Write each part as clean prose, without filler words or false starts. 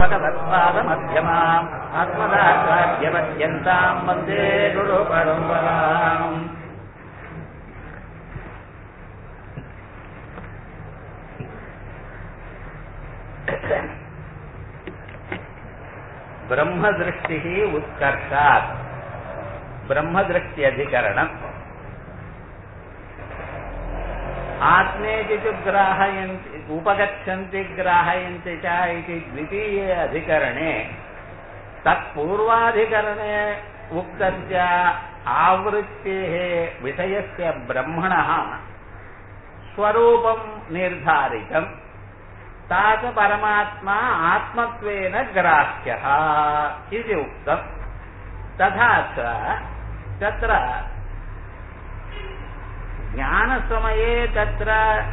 भगवत्पादमध्यमाम् आत्मदाचार्यपर्यन्ताम् वन्दे गुरुपरम्पराम्। ब्रह्मदृष्टिः उत्कर्षात् ब्रह्मदृष्ट्यधिकरणम्। आत्मेति तु ग्राहयन्ति उपगच्छन्ति ग्राहयन्ति च इति द्वितीये अधिकरणे तत्पूर्वाधिकरणे उक्तस्य आवृत्तेः विषयस्य ब्रह्मणः स्वरूपं निर्धारितं तास परमात्मा आत्मत्वेन ग्राह्यः इति उक्तं। तथा च तत्र ज्ञानसमये तत्र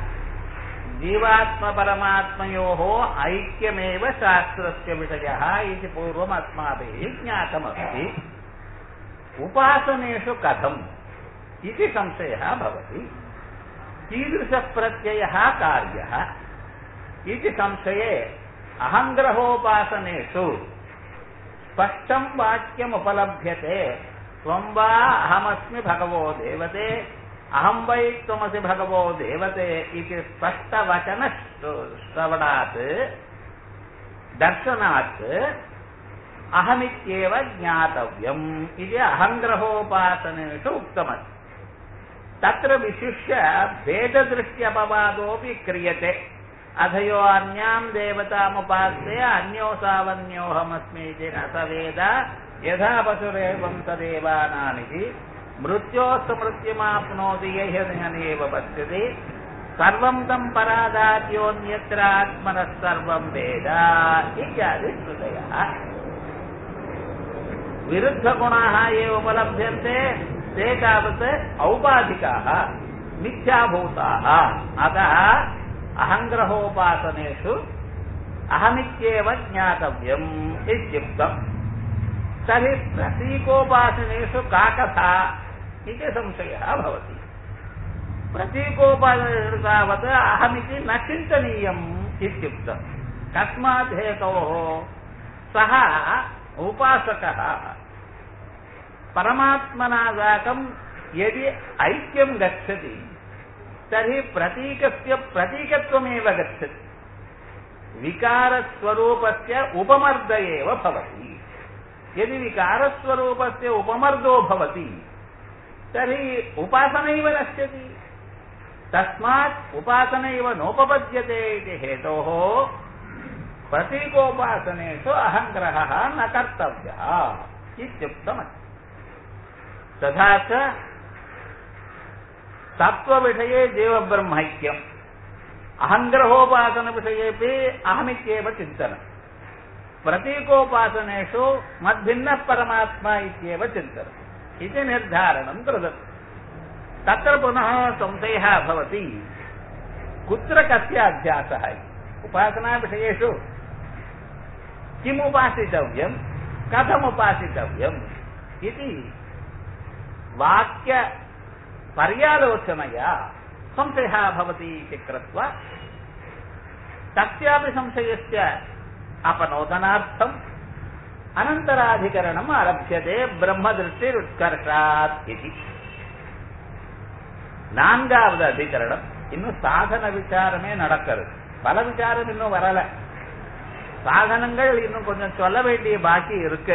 जीवात्मपरमात्मयोः ऐक्यमेव शास्त्रस्य विषयः इति पूर्वम् अस्माभिः ज्ञातमस्ति। उपासनेषु कथम् इति संशयः भवति। कीदृशप्रत्ययः कार्यः इति संशये अहङ्ग्रहोपासनेषु स्पष्टं वाक्यमुपलभ्यते। त्वं वा अहमस्मि भगवो देवते अहं वै त्वमसि भगवो देवते इति स्पष्टवचनश्रवणात् दर्शनात् अहमित्येव ज्ञातव्यम् इति अहङ्ग्रहोपासनेषु उक्तमस्ति। तत्र विशिष्य भेददृष्ट्यपवादोऽपि क्रियते। अधयो अन्यां देवतामुपास्ते अन्यो सावन्योऽहमस्मि इति न स वेद यथा पशुरेवं तदेवानानिति मृत्योस्तु मृत्युमाप्नोति यह्यनेव पश्यति सर्वं तं परादात्योऽन्यत्र आत्मनः सर्वं वेद इत्यादि श्रुतयः। विरुद्धगुणाः ये उपलभ्यन्ते ते तावत् औपाधिकाः मिथ्याभूताः। अतः अहङ्ग्रहोपासनेषु अहमित्येव ज्ञातव्यम् इत्युक्तम्। तर्हि प्रतीकोपासनेषु का कथा इति संशयः भवति। प्रतीकोपासनेषु तावत् अहमिति न चिन्तनीयम् इत्युक्तम्। कस्मात् हेतोः सः उपासकः परमात्मना साकं यदि ऐक्यं गच्छति तर्हि प्रतीकस्य प्रतीकत्वमेव गच्छति। विकारस्वरूपस्य उपमर्द एव भवति। यदि विकारस्वरूपस्य उपमर्दो भवति तर्हि उपासनैव नश्यति। तस्मात् उपासनैव नोपपद्यते इति हेतोः प्रतीकोपासनेषु अहङ्ग्रहः न कर्तव्यः इत्युक्तमस्ति। तथा च तत्त्वविषये जीवब्रह्मैक्यम् अहङ्ग्रहोपासनविषयेपि अहमित्येव चिन्तनम्। प्रतीकोपासनेषु मद्भिन्नः परमात्मा इत्येव चिन्तनम् इति निर्धारणं कृतम्। तत्र पुनः संशयः भवति कुत्र कस्य अध्यासः। उपासनाविषयेषु किम् उपासितव्यं कथम् उपासितव्यम् इति वाक्यपर्यालोचनया संशयः भवति इति कृत्वा तस्यापि संशयस्य अपनोदनार्थम् अनन्तराधिकरणम् आरभ्यते ब्रह्मदृष्टिरुत्कर्षात् इति। நான்காவது அதிகரணம் இன்னும் சாதன விசாரமே நடக்கிறது. பல விசாரம் இன்னும் வரல. சாதனங்கள் இன்னும் கொஞ்சம் சொல்ல வேண்டிய பாக்கி இருக்கு.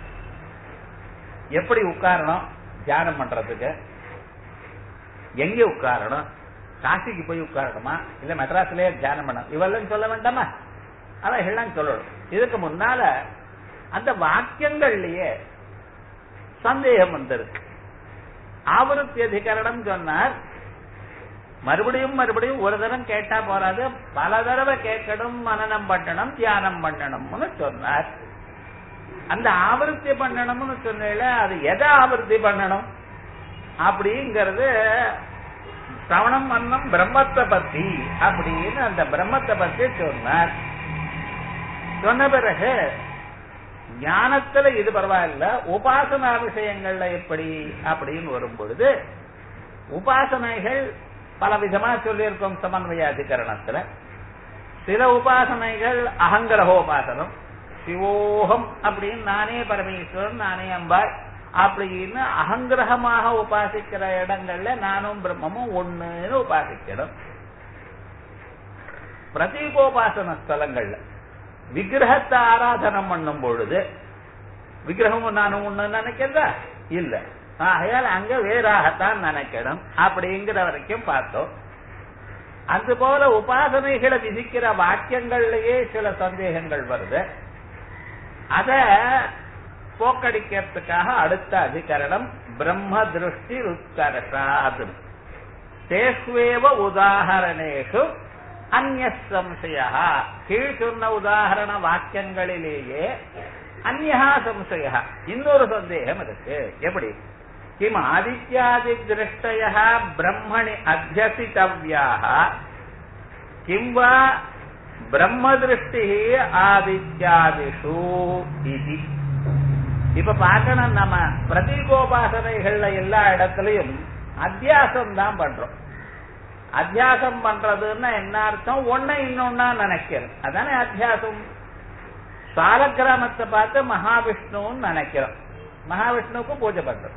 எப்படி உட்காரணும் தியானம் பண்றதுக்கு, எங்க உட்காரணும், காசிக்கு போய் உட்காரணுமா இல்ல மெட்ராஸ்லயே தியானம் பண்ணணும், இவெல்லாம் சொல்ல வேண்டாமா? அதான் எல்லாம் சொல்லணும். இதுக்கு முன்னால அந்த வாக்கியங்கள்லயே சந்தேகம் வந்திருக்கு. ஆவருத்தி அதிகரணம் சொன்னார். மறுபடியும் மறுபடியும் ஒரு தரம் கேட்டா போறாது, பல தடவை கேட்கணும், மனனம் பண்ணணும், தியானம் பண்ணணும்னு சொன்னார். அந்த ஆவருத்தி பண்ணணும்னு சொன்னேல அது எதை ஆவருத்தி பண்ணணும் அப்படிங்கிறது சிரவணம் மன்னம் பிரம்மத்தை பத்தி அப்படின்னு அந்த பிரம்மத்தை பத்தி சொன்னார். சொன்ன பிறகு ஞானத்துல இது பரவாயில்ல, உபாசனா விஷயங்கள்ல எப்படி அப்படின்னு வரும் பொழுது உபாசனைகள் பல விதமா சொல்லியிருக்கோம் சமன்வய அதிகரணத்துல. சில உபாசனைகள் அகங்கிரகோபாசனம், சிவோகம் அப்படின்னு நானே பரமேஸ்வரன் நானே அம்பாள் அப்படின்னு அகங்கிரகமாக உபாசிக்கிற இடங்கள்ல நானும் பிரம்மமும் ஒண்ணுன்னு உபாசிக்கணும். பிரதீகோபாசன ஸ்தலங்கள்ல விக்கிரகத்தை ஆராதனம் பண்ணும் பொழுது விக்கிரகமும் நானும் ஒண்ணு நினைக்கிறதா இல்ல, ஆகையால் அங்க வேறாகத்தான் நினைக்கணும் அப்படிங்கிற வரைக்கும் பார்த்தோம். அது போல உபாசனைகளை விதிக்கிற வாக்கியங்கள்லயே சில சந்தேகங்கள் வருது. அத போக்கடிக்கிறதுக்காக அடுத்த அதிகரணம் பிரம்ம திருஷ்டி உத்கர்ஷாத் தேஷ்வேவ உதாரணேஷு அந்நிய சம்சயா. கீழ் சொன்ன உதாரண வாக்கியங்களிலேயே அந்நியா சம்சயா இன்னொரு சந்தேகம் இருக்கு. எப்படி? கிம் ஆதித்யாதி திருஷ்டய பிரம்மணி அத்தியசித்தவ்யாः கிம் வா பிரம்ம திருஷ்டி ஆதித்யாதிஷு இதி. இப்ப பார்க்கணும், நம்ம பிரதீகோபாசனைகள்ல எல்லா இடத்துலயும் அத்தியாசம் தான் பண்றோம். அத்தியாசம் பண்றதுன்னா என்ன அர்த்தம்? ஒன்ன இன்னொன்னா நினைக்கிறோம், அதானே அத்தியாசம். சாலக்கிராமத்தை பார்த்து மகாவிஷ்ணுன்னு நினைக்கிறோம், மகாவிஷ்ணுவுக்கு பூஜை பண்றோம்.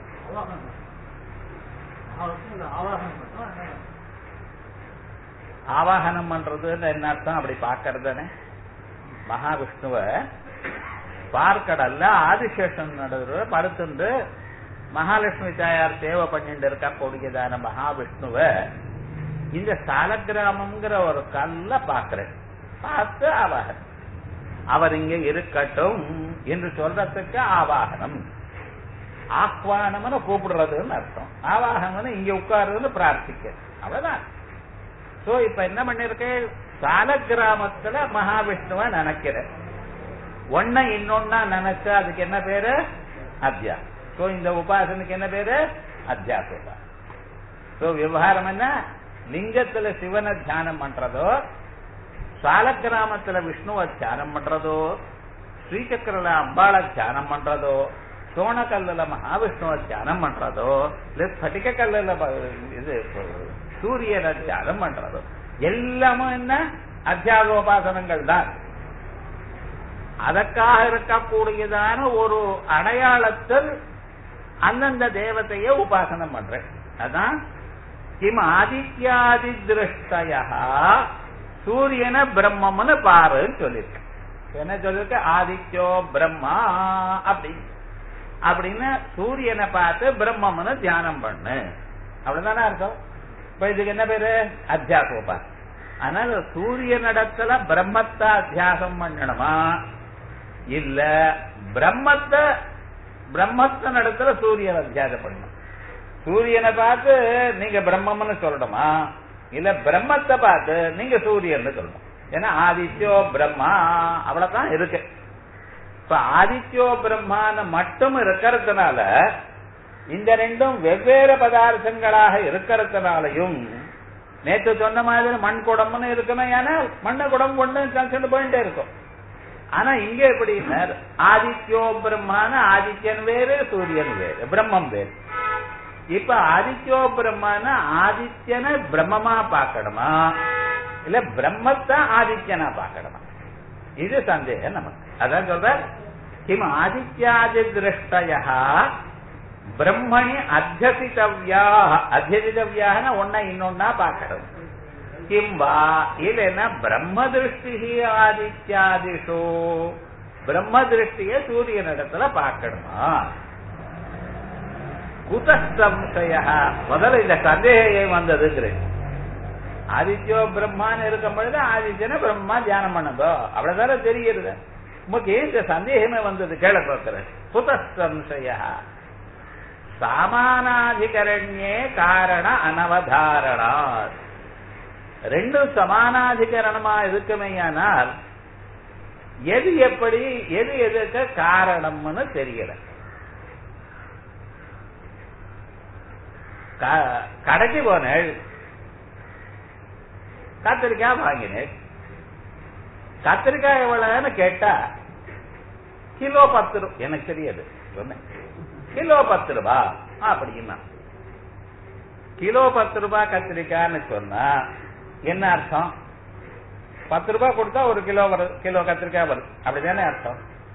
ஆவாகனம் பண்றதுன்னு என்ன அர்த்தம்? அப்படி பார்க்கறதுன்னு மகாவிஷ்ணுவ பார்க்கடல்ல ஆதிசேஷன் நடுவுல படுத்துண்டு மகாலட்சுமி தாயார் சேவை பண்ணிட்டு இருக்க கூடியதான மகாவிஷ்ணுவ இந்த சாலக்கிராமம்ங்கிற ஒரு கல்ல பாக்குறேன். பார்த்து ஆவாகனம், அவர் இங்க இருக்கட்டும் என்று சொல்றதுக்கு ஆவாகனம். ஆஹ்வானம்னு கூப்பிடுறதுன்னு அர்த்தம், ஆவாகனம் இங்க உட்காருன்னு பிரார்த்திக்க, அவ்வளவுதான். சோ இப்ப என்ன பண்ணிருக்கேன்? சாலக்கிராமத்துல மகாவிஷ்ணுவ நினைக்கிறேன், ஒன்ன இன்னொன்னா நினைச்சா அதுக்கு என்ன பேரு? அத்தியாசம். சோ இந்த உபாசனுக்கு என்ன பேரு? அத்தியாசம். சோ விவகாரம் என்ன? லிங்கத்துல சிவனை தியானம் பண்றதோ, சாலக்கிராமத்துல விஷ்ணுவை தியானம் பண்றதோ, ஸ்ரீசக்கரல அம்பாளை தியானம் பண்றதோ, சோனக்கல்லுல மகாவிஷ்ணுவை தியானம் பண்றதோ, இல்ல ஸ்பட்டிக கல்லுல இது சூரியனை தியானம் பண்றதோ எல்லாமும் என்ன? அத்தியாசோபாசனங்கள் தான். அதற்காக இருக்கக்கூடியதான ஒரு அடையாளத்தில் அந்தந்த தேவதைய உபாசனம் பண்றேன். அதான் கிம் ஆதித்யாதி திருஷ்டய சூரியனை பிரம்மம்னு பாருன்னு சொல்லிருக்க. என்ன சொல்லிருக்க? ஆதித்யோ பிரம்மா அப்படின்னு சூரியனை பார்த்து பிரம்மம்னு தியானம் பண்ணு, அவ்வளவுதானே அர்த்தம். இப்ப இதுக்கு என்ன பேரு? அத்தியாசோபாசனம். அதனால சூரியனிடத்துல பிரம்மத்தை அத்தியாசம் பண்ணணுமா, இல்ல பிரம்மத்தின் இடத்துல சூரியனை அத்தியாசம் பண்ணணும்? சூரியனை பார்த்து நீங்க பிரம்மம்னு சொல்லணுமா, இல்ல பிரம்மத்தை பார்த்து நீங்க சூரியன் சொல்லணும்? ஏன்னா ஆதித்யோ பிரம்மா அவ்வளவுதான் இருக்கு. இப்ப ஆதித்யோ பிரம்மான்னு மட்டும் இருக்கிறதுனால இந்த ரெண்டும் வெவ்வேறு பதார்த்தங்களாக இருக்கிறதுனாலையும் நேற்று சொன்ன மாதிரி மண் குடம்னு இருக்கணும், ஏன்னா மண்ண குடம் கொண்டு சொல்லிட்டு போயிட்டே இருக்கும். ஆனா இங்க எப்படி? ஆதித்யோ பிரம்மான ஆதித்யன் வேறு சூரியன் வேறு, பிரம்மம் வேறு. இப்ப ஆதித்யோ பிரம்மான ஆதித்யனை பிரம்மமா பார்க்கணுமா, இல்ல பிரம்மத்தை ஆதித்யனா பார்க்கணுமா? இது சந்தேகம் நமக்கு. அதான் சொல்ற கிம் ஆதித்யாதி திருஷ்டய பிரம்மணி அத்தியசித்தவ்யா. அத்தியசித்தவ்யான்னா ஒன்னா இன்னொன்னா பார்க்கணும். கிம் வா இல்லைன்னா பிரம்ம திருஷ்டி ஆதித்யாதிஷோ, பிரம்ம திருஷ்டிய சூரியனிடத்துல பார்க்கணுமா? குத சம்சய. முதல்ல இந்த சந்தேகம் வந்ததுங்கிறது. ஆதித்யோ பிரம்மான்னு இருக்கும் பொழுது ஆதித்யனை பிரம்மா தியானம் பண்ணதோ அவ்வளவுதான தெரிகிறது. உமக்கு இந்த சந்தேகமே வந்தது கேள பார்க்கிற. குத சம்சய சமானாதிகரண்யே காரண அனவதாரணா. ரெண்டும் சமானாதிகரணமா இருக்குமையானால் எது எப்படி எது எதுக்கு காரணம்னு தெரியல. கடைக்கு போனேள், கத்திரிக்காய் வாங்கினேன். கத்திரிக்காய் எவ்வளவுன்னு கேட்டா கிலோ 10 ரூபாய். எனக்கு தெரியாது, சொன்னேன் கிலோ 10 ரூபாய் அப்படின்னா. கிலோ 10 ரூபாய் கத்திரிக்காய்ன்னு சொன்னா என்ன அர்த்தம்? 10 ரூபாய் கொடுத்தா 1 கிலோ வருது, கிலோ கத்திரிக்காய் வருது, அப்படிதானே அர்த்தம்.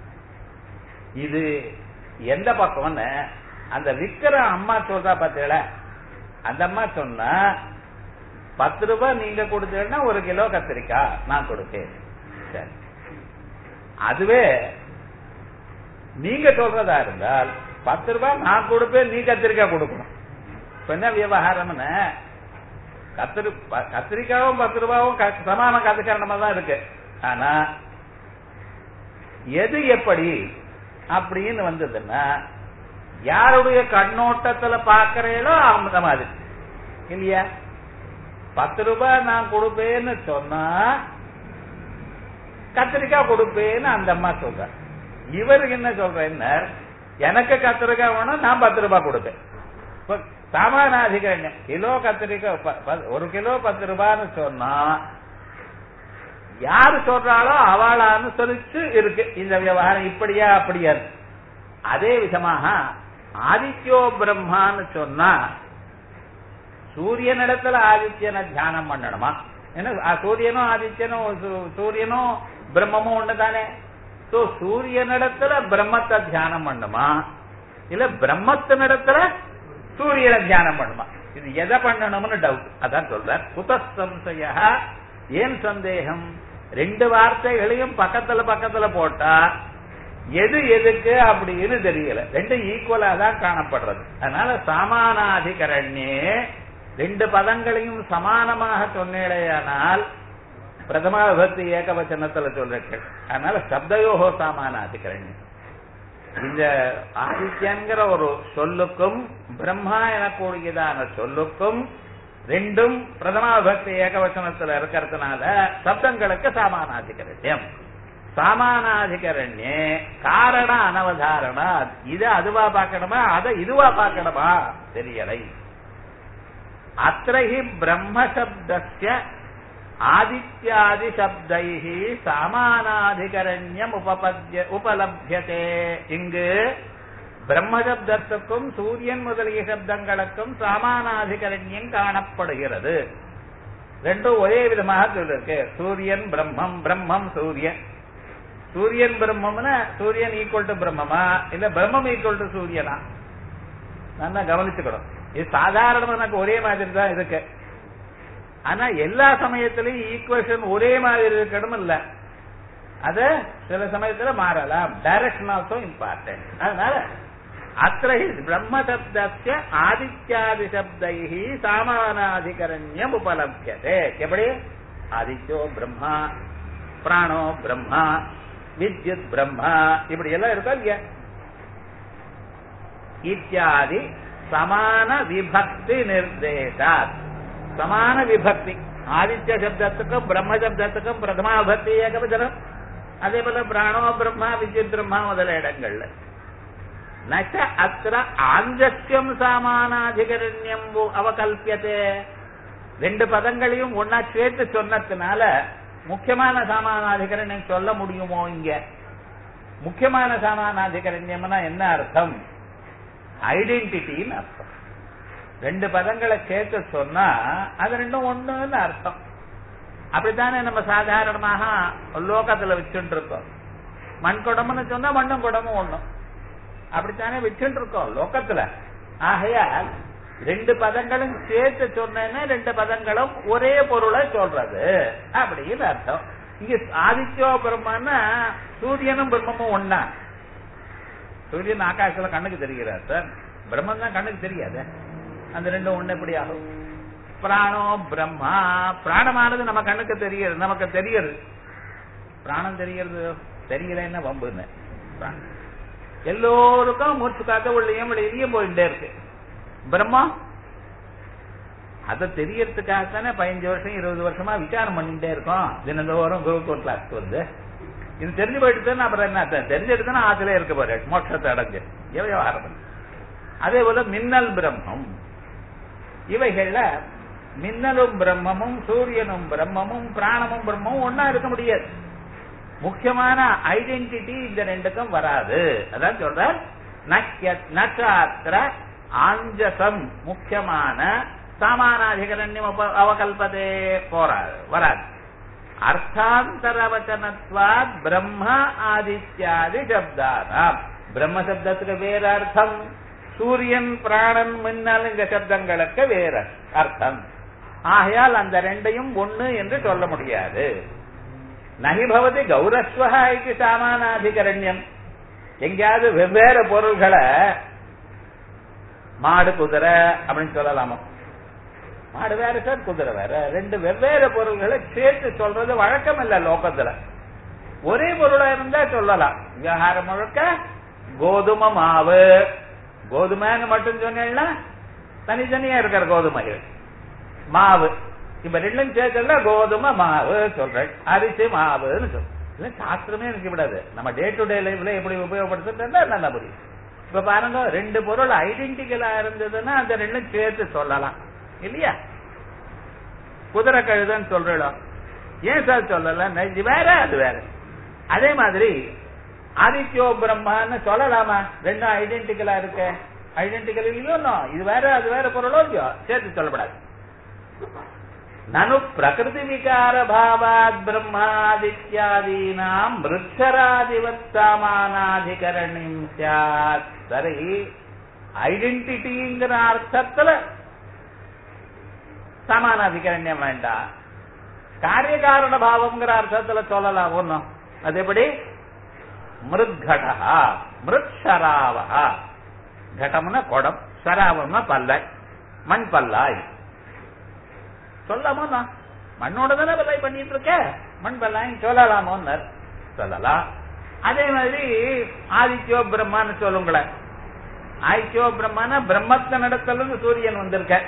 இது எந்த பக்கம்னு அந்த விக்கிற அம்மா சொல்றா பார்த்தீங்களா, அந்த அம்மா சொன்னா 10 ரூபாய் நீங்க கொடுத்தீங்கன்னா 1 கிலோ கத்திரிக்காய் நான் கொடுப்பேன். சரி, அதுவே நீங்க சொல்றதா இருந்தால் 10 ரூபாய் நான் கொடுப்பேன், நீ கத்திரிக்காய் கொடுக்கணும். இப்ப என்ன விவகாரம்னு கத்திரிக்காவும் 10 ரூபாயும் சமான கத்துக்காரணமா தான் இருக்கு. ஆனா எது எப்படி அப்படின்னு வந்ததுன்னா யாருடைய கண்ணோட்டத்துல பாக்கிறீங்களோ அந்த மாதிரி இல்லையா. 10 ரூபாய் நான் கொடுப்பேன்னு சொன்னா கத்திரிக்காய் கொடுப்பேன்னு அந்த அம்மா சொல்ற. இவருக்கு என்ன சொல்றேன்னு, எனக்கு கத்திரிக்காய் வேணும், நான் 10 ரூபாய் கொடுப்பேன். சாமானாதிகரண்யம் கிலோ கத்திரிக்காய் 1 கிலோ 10 ரூபான்னு சொன்னா யாரு சொல்றாளோ அவளை அனுசரிச்சு இருக்கு இந்த விவகாரம். இப்படியா அப்படியா. அதே விதமாக ஆதித்யோ பிரம்மான்னு சொன்னா சூரியனிடத்துல ஆதித்யனை தியானம் பண்ணணுமா? ஏன்னா சூரியனும் ஆதித்யனும் சூரியனும் பிரம்மமும் ஒண்ணுதானே. சூரியனிடத்துல பிரம்மத்தை தியானம் பண்ணுமா, இல்ல பிரம்மத்தினிடத்துல சூரியனை தியானம் பண்ணுமா? இது எதை பண்ணணும்னு டவுட். அதான் சொல்ற குதசம்சய. ஏன் சந்தேகம்? 2 வார்த்தைகளையும் பக்கத்துல பக்கத்துல போட்டா எது எதுக்கு அப்படின்னு தெரியல. 2 ஈக்குவலா தான் காணப்படுறது. அதனால சமானாதிகரண்யே 2 பதங்களையும் சமானமாக சொன்னேடையானால் பிரதமா விபக்தி ஏகவச்சனத்துல சொல்றீர்கள். அதனால சப்தயோகோ சமானாதிகரண்யம். இந்த ஆதித்யங்கிற ஒரு சொல்லுக்கும் பிரம்மா எனக்கூடியதான சொல்லுக்கும் 2ம் பிரதமா விபக்தி ஏகவச்சனத்துல இருக்கிறதுனால சப்தங்களுக்கு சமானாதிகரண்யம். சமானாதிகரண்யே காரண அனவதாரணா. இது அதுவா பார்க்கணுமா, அதை இதுவா பார்க்கணுமா தெரியலை. அத்ரஹி பிரம்மசப்தஸ்ய ஆதித்யாதி சப்தைஹி சமானாதிகரண்யம் உபலப்யதே. இங்கு பிரம்மசப்தத்துக்கும் சூரியன் முதலிய சப்தங்களுக்கும் சமானாதிகரண்யம் காணப்படுகிறது. 2 ஒரே விதமாக சொல்லிருக்கு. சூரியன் பிரம்மம், பிரம்மம் சூரியன். சூரியன் பிரம்மம்னா சூரியன் ஈக்குவல் டு பிரம்மமா, இல்ல பிரம்மம் ஈக்குவல் டு சூரியனா? நல்லா கவனிச்சுக்கணும். இது சாதாரணமா எனக்கு ஒரே மாதிரி தான் இருக்கு. ஆனா எல்லா சமயத்திலையும் ஈக்குவேஷன் ஒரே மாதிரி இருக்கணும் இல்ல, அது சில சமயத்துல மாறலாம். Direction also important. அதனால அத்ரஹி பிரம்மசப்தஸ்ய ஆதித்யாதி சப்தைஹி சமானாதிகரண்யம் உபலப்யதே. எப்படி? ஆதித்யோ பிரம்மா, பிராணோ பிரம்மா, வித்யுத் பிரம்மா, இப்படி எல்லாம் இருக்கா இல்லையா? இத்தியாதி சமான விபக்தி நிர்தேசாத். சமான விபக்தி ஆதித்ய சப்தத்துக்கும் பிரம்ம சப்தத்துக்கும் பிரதமா விபக்தி ஏகவச்சனம். அதே போல பிராணோ பிரம்மா, வித்யுத் பிரம்மா முதல இடங்கள்ல நச்ச அத்திர ஆஞ்சஸ்யம் சமானாதிகரண்யம் அவகல்பியதே. 2 பதங்களையும் ஒன்னா சேர்த்து சொன்னதுனால முக்கியமான சமானாதிகரண்யம் சொல்ல முடியுமோ? இங்க முக்கியமான சமானாதிகரண்யம்னா என்ன அர்த்தம்? ஐடென்டிட்டின்னு அர்த்தம். 2 பதங்களை சேர்த்து சொன்னா அது 2ம் ஒண்ணுன்னு அர்த்தம். அப்படித்தானே நம்ம சாதாரணமாக லோகத்துல வச்சுட்டு இருக்கோம். மண் குடம்னு சொன்னா மண்ணும் குடமும் ஒண்ணும், அப்படித்தானே வச்சுட்டு இருக்கோம் லோகத்துல. ஆகையால் 2 பதங்களும் சேர்த்து சொன்னேன்னா 2 பதங்களும் ஒரே பொருளை சொல்றது அப்படின்னு அர்த்தம். இங்க ஆதித்யோ பிரம்மன்னா சூரியனும் பிரம்மமும் ஒன்னா. சூரியன் ஆகாசத்துல கண்ணுக்கு தெரிகிறார் சார், பிரம்மன் தான் கண்ணுக்கு தெரியாது. அந்த 2ம் ஒண்ணு எப்படி ஆகும்? பிராணோ பிரம்மா, பிராணமானது நம்ம கண்ணுக்கு தெரியுது, நமக்கு தெரியுது. பிராணம் தெரிகிறது, தெரியலன்னா வம்புன்னு. எல்லோருக்கும் மூச்சு காக்க உள்ளேயும் வெளியிலையும் போயிட்டே இருக்கு. பிரம்மா அதை தெரியறதுக்காகத்தானே 15 வருஷம் 20 வருஷமா விசாரம் பண்ணிட்டே இருக்கோம். தினந்தோறும் குருகுல் கிளாஸ்க்கு வந்து இது தெரிஞ்சு போயிட்டு அப்புறம் என்ன தெரிஞ்செடுத்தா ஆத்துல இருக்க போற மோட்சத்தை அடைஞ்சு விவகாரம். அதே போல மின்னல் பிரம்மம், இவைகள்ல மின்னலும் பிரம்மமும் சூரியனும் பிரம்மமும் பிராணமும் பிரம்மமும் ஒன்னா இருக்க முடியாது. முக்கியமான ஐடென்டிட்டி இந்த 2க்கும் வராது. அதான் சொல்ற நட்சத்திர ஆஞ்சசம் முக்கியமான சமானாதிகரண்யம் அவகல்பதே வராது. அர்த்தாந்தரவச்சனத்வாத் பிரம்ம ஆதித்யாதி சப்தானாம். பிரம்ம சப்தத்துக்கு வேற அர்த்தம், சூரியன் பிராணன் மின்னல் இந்த சப்தங்களுக்கு வேற அர்த்தம். ஆகையால் அந்த ரெண்டையும் ஒண்ணு என்று சொல்ல முடியாது. நகி பவதி கௌரஸ்வஹ இது சாமானாதிகரண்யம். எங்கேயாவது வெவ்வேறு பொருள்களை மாடு குதிரை அப்படின்னு சொல்லலாமா? மாடு வேற சார், குதிரை வேற, ரெண்டு வெவ்வேறு பொருள்களை சேர்த்து சொல்றது வழக்கம் இல்ல லோகத்துல. ஒரே பொருளா இருந்தா சொல்லலாம். விவகாரம் முழுக்க கோதுமை மாவு, கோதுமைன்னு மட்டும் சொன்னா தனித்தனியா இருக்கிற கோதுமைகள் மாவு, இப்ப ரெண்டும் சேர்க்கல கோதுமை மாவு சொல்றேன், அரிசி மாவுன்னு சொல்ல. சாஸ்திரமே எனக்கு விடாது, நம்ம டே டு டே லைஃப்ல எப்படி உபயோகப்படுத்துறா நல்லா புரியும். இப்ப பாருங்க, ரெண்டு பொருள் ஐடென்டிக்கலா இருந்ததுன்னா அந்த ரெண்டும் சேர்த்து சொல்லலாம் இல்லையா? குதிரை கழுதுன்னு சொல்றோம், ஏன் சார் சொல்லல? இது வேற அது வேற. அதே மாதிரி ஆதித்யோ பிரம்மான்னு சொல்லலாமா? ரெண்டும் ஐடென்டிக்கலா இருக்க, ஐடென்டிக்கல் இல்லையோ, இது வேற அது வேற பொருளோ இல்லையோ, சேர்த்து சொல்லப்படாது. நனு பிரகிருதி விகார பாவாத் பிரம்மாதித்யாதீனாம் மிருட்சராதிவத் சாமானாதிகரணிம் ஸ்யாத். சரி, ஐடென்டிட்டிங்கிற அர்த்தத்துல சமானாதிகரண்யம் வேண்டாம், காரியகாரண பாவம்ங்கிற அர்த்தத்துல சொல்லலாம் ஒன்னும். அது எப்படி? மிருத்கடா மிருட்சராவா. கடம்னா குடம், சராவம்னா பல்லாய், மண் பல்லாய் சொல்லாமோ? மண்ணோட தானே பல்லாய் பண்ணிட்டு இருக்க, மண் பல்லாய் சொல்லலாமோ? சொல்லலாம். அதே மாதிரி ஆதித்யோ பிரம்மான்னு சொல்லுங்களேன். ஆதித்யோ பிரம்மான பிரம்மத்த நடத்தல சூரியன் வந்திருக்க,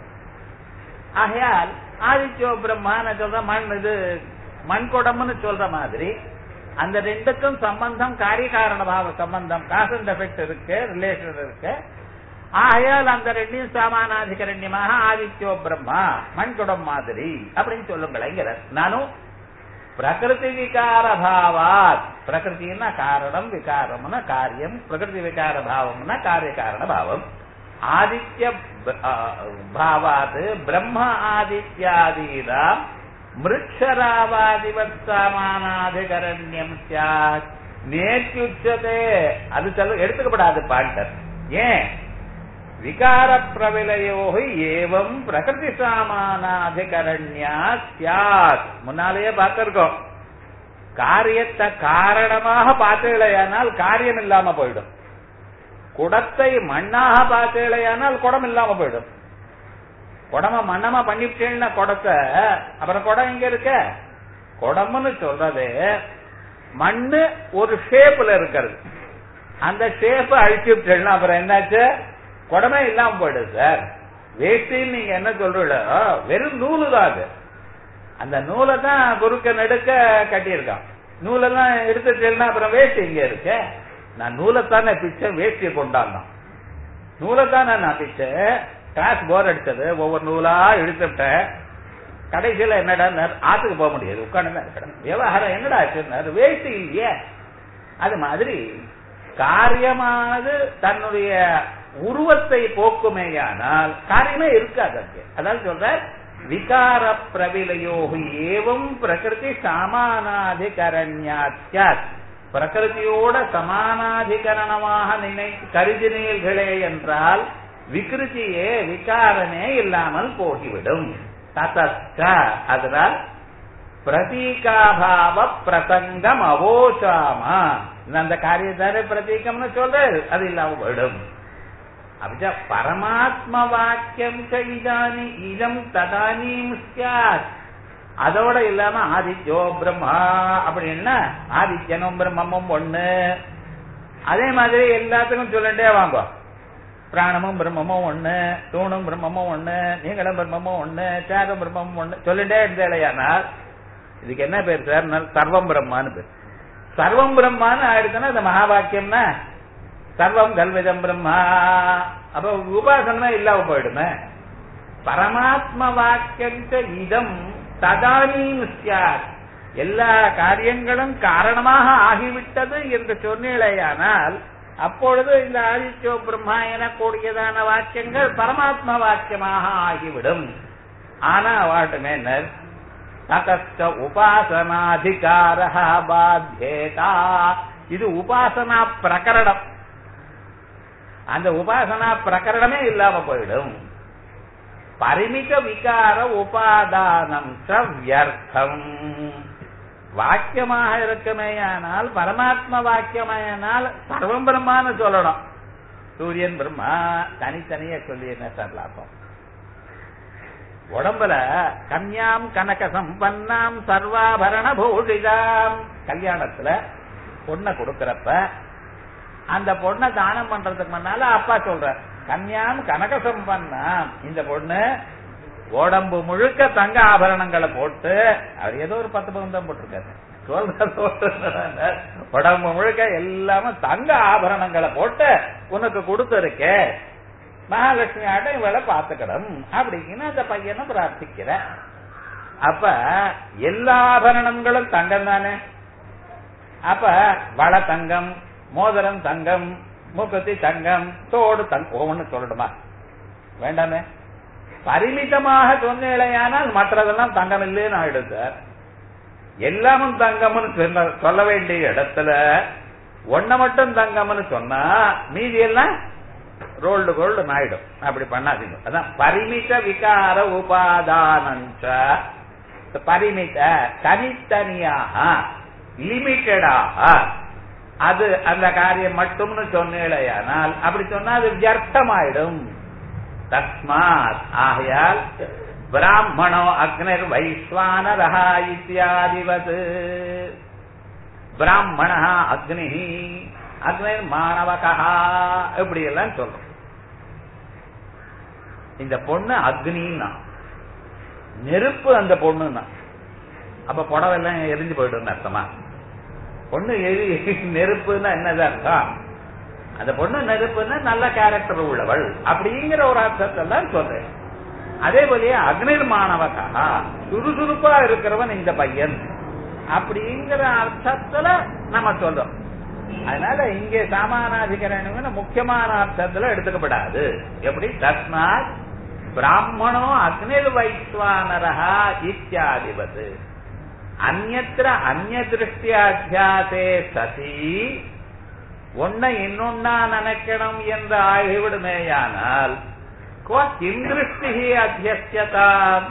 ஆகையால் ஆதித்யோ பிரம்மான சொல்ற மண், இது மண் குடம்னு சொல்ற மாதிரி அந்த ரெண்டுக்கும் சம்பந்தம் காரிய காரண பாவ சம்பந்தம், காஸ் அண்ட் எஃபெக்ட் இருக்கு, ரிலேஷன் இருக்கு. ஆகையால் அந்த ரெண்டையும் சமானாதிகரண்யமாக ஆதித்யோ பிரம்மா மண் குடம் மாதிரி அப்படின்னு சொல்லுங்களேங்கிற. நானும் பிரகிருதி விகார பாவாத், பிரகிருத்தின்னா காரணம், விகாரம்னா காரியம், பிரகிருதி விகார பாவம்னா காரிய காரண பாவம். ஆதித்ய பாவாத் பிரம்ம ஆதித்யாதீனாம் மிருட்சராவாதிவத் சமானாதிகரண்யம் ஸ்யாத் நேத்யுச்சதே. அது எடுத்துக்கப்படாது பாண்டர். ஏன்? விகார பிரவிலயோகி ஏவம் பிரகிருதி சாமானாதிகரண்யா ஸ்யாத். முன்னாலேயே பார்த்திருக்கோம், காரியத்தை காரணமாக பார்த்தேலையானால் காரியம் இல்லாம போயிடும். குடத்தை மண்ணாக பார்த்தேலையானால் குடம் இல்லாம போயிடும். குடமா மண்ணமா பண்ணிவிட்டேன்னா குடத்தை, அப்புறம் குடம் எங்க இருக்க? குடம்னு சொல்றது மண்ணு ஒரு ஷேப்ல இருக்கிறது, அந்த ஷேப் அழிச்சுட்டேன்னா அப்புறம் என்னாச்சு? குடமே இல்லாம போயிடுது சார். வேஷ்டின்னு நீங்க என்ன சொல்றீங்களோ வெறும் நூலு தான் அது. அந்த நூலை தான் குறுக்க நெடுக்க கட்டியிருக்கான். நூலெல்லாம் எடுத்துட்டேன்னா அப்புறம் வேஷ்டி இங்க இருக்கு. நான் நூலைத்தானே பிச்சை, வேஷ்டியை கொண்டாந்தான். நூலைத்தானே நான் பிச்சை. கிளாஸ் போர் அடிச்சது, ஒவ்வொரு நூலா இழுத்துட்டேன். கடைசியில என்னடா, ஆத்துக்கு போக முடியாது, உட்காந்துதான் இருக்கணும். விவகாரம் என்னடா ஆச்சு? வேஷ்டி இல்லையே. அது மாதிரி காரியமானது தன்னுடைய உருவத்தை போக்குமேயானால் காரியமே இருக்காது. அதாவது சொல்ற விகார பிரவிலயோகி ஏவம் பிரகிருதி சமானாதிகரண்யாத்யாத். பிரகிருதியோட சமானாதிகரணமாக கருதினீர்களே என்றால் விகிருதியே விகாரமே இல்லாமல் போகிவிடும். ததஸ்க, அதனால் பிரதீகாபாவ பிரசங்கம் அவோசாமா. அந்த காரியத்தாரே பிரதீகம்னு சொல்றது, அது இல்லாம போயிடும். அப்படியா பரமாத்ம வாக்கியம் இதானி இதம் ததானீம் ஸ்யாத். அதோட இல்லாம ஆதித்யோ பிரம்மா அப்படின்னா ஆதித்யனும் பிரம்மமும் ஒண்ணு. அதே மாதிரி எல்லாத்துக்கும் சொல்லிட்டே வாங்க, பிராணமும் பிரம்மமும் ஒண்ணு, தூணும் பிரம்மமும் ஒண்ணு, நீங்களும் பிரம்மமும் ஒண்ணு, சேகம் பிரம்மமும் ஒண்ணு சொல்லிட்டே இருந்தேலையானால் இதுக்கு என்ன பேர் சார்? சர்வம் பிரம்மான்னு பேர். சர்வம் பிரம்மான்னு ஆயிடுச்சுன்னா இந்த மகா வாக்கியம்னா சர்வம் கல்விதம் பிரம்மா. அப்ப உபாசனமே இல்லாம போயிடுமே. பரமாத்ம வாக்கியம் இதம் ததானீம் ஸ்யாத். எல்லா காரியங்களும் காரணமாக ஆகிவிட்டது என்று சொன்னேயானால் அப்பொழுது இந்த ஆதித்யோ பிரம்மா எனக்கூடியதான வாக்கியங்கள் பரமாத்ம வாக்கியமாக ஆகிவிடும். ஆனா வாட்டுமே ததஸ்த உபாசனாதிகார பாத்யேதா. இது உபாசனா பிரகரணம். அந்த உபாசனா பிரகரணமே இல்லாம போயிடும். பரிமித விகார உபாதானம் வியர்த்தம். வாக்கியமாக இருக்குமேயானால் பரமாத்ம வாக்கியமானால் சர்வம் பிரம்மான்னு சொல்லணும். சூரியன் பிரம்மா தனித்தனியா சொல்லி என்ன சார் லாபம்? உடம்புல கன்யாம் கனக சம்பன்னாம் சர்வாபரண பூஷிதாம். கல்யாணத்துல பொண்ணை கொடுக்கறப்ப அந்த பொண்ணை தானம் பண்றதுக்கு முன்னால அப்பா சொல்ற கன்யாம் கனக சம்பன்னாம், இந்த பொண்ணு உடம்பு முழுக்க தங்க ஆபரணங்களை போட்டு, அவர் ஏதோ ஒரு 10 பவுன் தான் போட்டிருக்காரு, உடம்பு முழுக்க எல்லாமே தங்க ஆபரணங்களை போட்டு உனக்கு கொடுத்திருக்க, மகாலட்சுமி ஆட்டம் இவளை பார்த்துக்கணும் அப்படின்னு அந்த பையனை பிரார்த்திக்கிற. அப்ப எல்லா ஆபரணங்களும் தங்கம் தானே. அப்ப வள தங்கம், மோதிரம் தங்கம், மூக்குத்தி தங்கம், தோடு தங்கம், ஒவ்வொன்னு சொல்லணுமா? வேண்டாமே. பரிமிதமாக சொன்னேனால் மற்றதெல்லாம் தங்கம் இல்லைன்னு ஆயிடும் சார். எல்லாமும் தங்கம்னு சொல்ல வேண்டிய இடத்துல ஒன்ன மட்டும் தங்கம்னு சொன்னா மீதி எல்லாம் ரோல்டு கோல்டு ஆயிடும். அப்படி பண்ணாதீங்க. அதான் பரிமித விகார உபாதானஞ்ச. பரிமித தனித்தனியாக லிமிட்டடாக அது அந்த காரியம் மட்டும்னு சொன்னேனால் அப்படி சொன்னா அது வியர்த்தமாயிடும். தஸ்மாத் ஆகையால் பிராமணோ அக்னிர் வைஸ்வானரஹா இத்யாதிவது. பிராமண அக்னி, அக்னிர் மாணவகா, இப்படி எல்லாம் சொல்றோம். இந்த பொண்ணு அக்னின்னா நெருப்பு, அந்த பொண்ணுன்னா அப்ப புடவெல்லாம் எரிஞ்சு போயிடும் அர்த்தமா? பொண்ணு நெருப்புன்னா என்னதான் அர்த்தம்? அந்த பொண்ணு நெருப்புன்னா நல்ல கேரக்டர் உள்ளவள் அப்படிங்கிற ஒரு அர்த்தத்தெல்லாம் சொல்றேன். அதே போலயே அக்னிர்மாணவகா, சுறுசுறுப்பா இருக்கிறவன் இந்த பையன் அப்படிங்கிற அர்த்தத்துல நம்ம சொல்றோம். அதனால இங்கே சாமானாதிகரணம் முக்கியமான அர்த்தத்துல எடுத்துக்கப்படாது. எப்படி? தஸ்மாத் பிராமணோ அக்னிர் வைஸ்வானரஹா இத்யாதிவது. அந்யத்ர அந்ய திருஷ்டியாத்தியாசே சதி, ஒன்ன இன்னொன்னா நினைக்கணும் என்று ஆகிவிடுமேயானால் கிம் திருஷ்டி அத்தியஸ்யதாம்.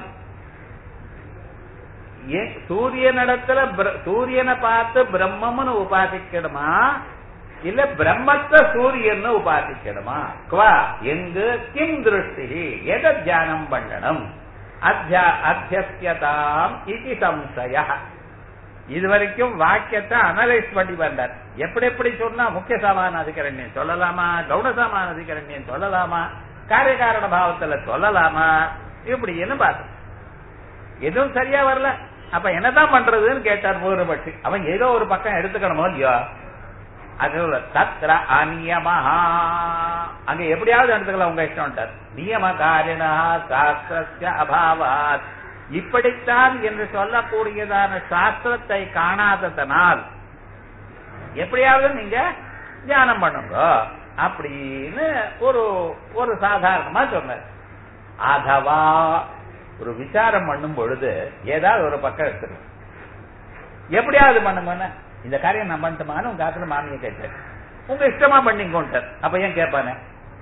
சூரியனிடத்துல சூரியனை பார்த்து பிரம்மம்னு உபாசிக்கணுமா, இல்ல பிரம்மத்தை சூரியன் உபாசிக்கணுமா? எங்கு கிம் திருஷ்டி, எதை தியானம் பண்ணணும்? அத்தியஸ்யதாம் இது சம்சய. இதுவரைக்கும் வாக்கியத்தை அனலைஸ் பண்ணி வந்தார். எப்படி எப்படி சொன்னா முக்கிய சாமான அதிகரண்யம் சொல்லலாமா, கவுன சாமான அதிகரண்யம் சொல்லலாமா, காரியகாரண பாவத்துல சொல்லலாமா, இப்படின்னு பார்த்தோம். எதுவும் சரியா வரல. அப்ப என்னதான் பண்றதுன்னு கேட்டார் பூர்வபட்சி. அவன் ஏதோ ஒரு பக்கம் எடுத்துக்கணுமோ இல்லையோ? அது தத்ர அநியமஹா, அங்க எப்படியாவது எடுத்துக்கலாம், உங்க இஷ்டம். நியமகாரிணா சாஸ்திரஸ்ய அபாவாத், இப்படித்தான் என்று சொல்லக்கூடியதான சாஸ்திரத்தை காணாததனால் எப்படியாவது நீங்க தியானம் பண்ணுங்க அப்படின்னு ஒரு சாதாரணமா சொன்னார். அதவா ஒரு விசாரம் பண்ணும் பொழுது ஏதாவது ஒரு பக்கம் எடுத்துக்கணும். எப்படியாவது பண்ணுங்க, இந்த காரியம் நான் பண்ணட்டுமான்னு உங்க காத்துல மாமியை கேட்டார். உங்க இஷ்டமா பண்ணிக்கோன்ட்டார். அப்ப ஏன் கேட்பானே?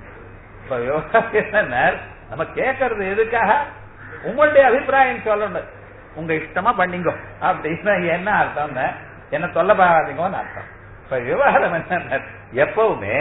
நம்ம கேட்கறது எதுக்காக? உங்களுடைய அபிப்பிராயம் சொல்லணும். உங்க இஷ்டமா பண்ணிங்கோ அப்படின்னா என்ன அர்த்தம்? என்ன சொல்ல பாருங்கன்னு அர்த்தம். இப்ப விவகாரம் என்ன? எப்பவுமே